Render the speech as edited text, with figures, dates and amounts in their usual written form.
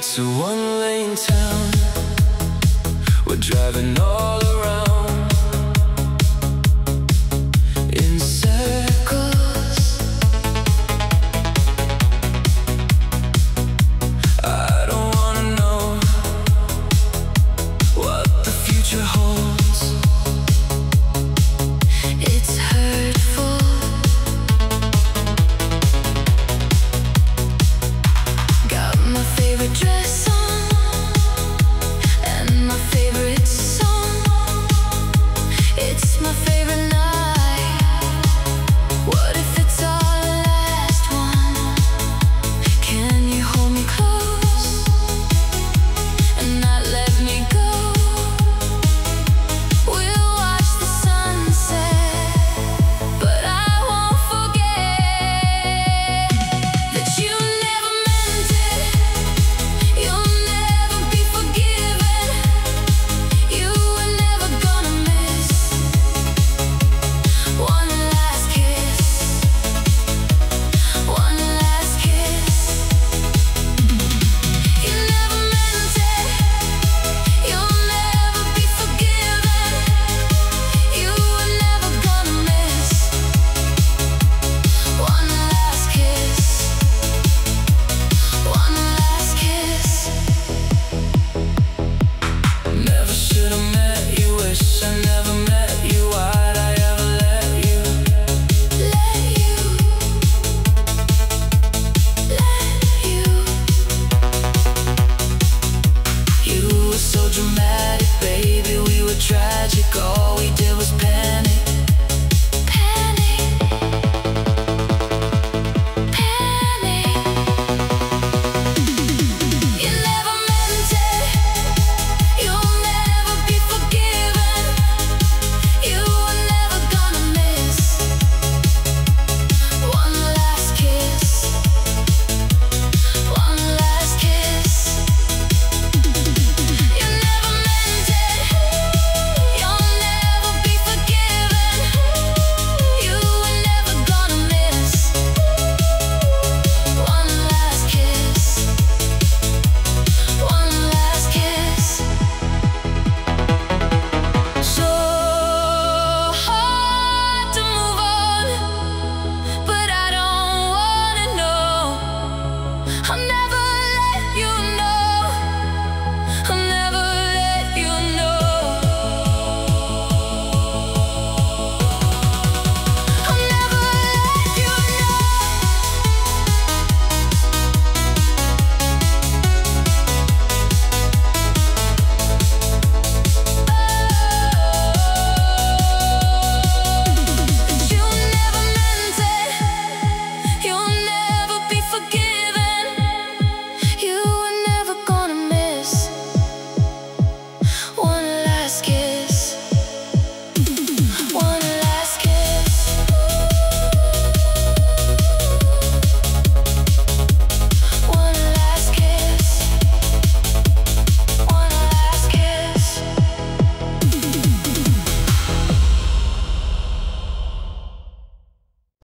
It's a one-lane town. We're driving all around in circles. I don't wanna know what the future holds. It's hurtful. Got my favorite dress on and my favorite song. It's my favorite night. What if it's our last one? Can you hold me close and not let me go? We'll watch the sunset, but I won't forget that you never meant it. You'll never be forgiven. You were never gonna miss one last kiss. One last kiss. You never meant it. You'll never be forgiven. You were never gonna miss one last kiss. One last kiss. Never should have met you. Wish I never met you. Why'd I ever let you? Let you. You were so dramatic, baby. We were tragic. All we did was panic.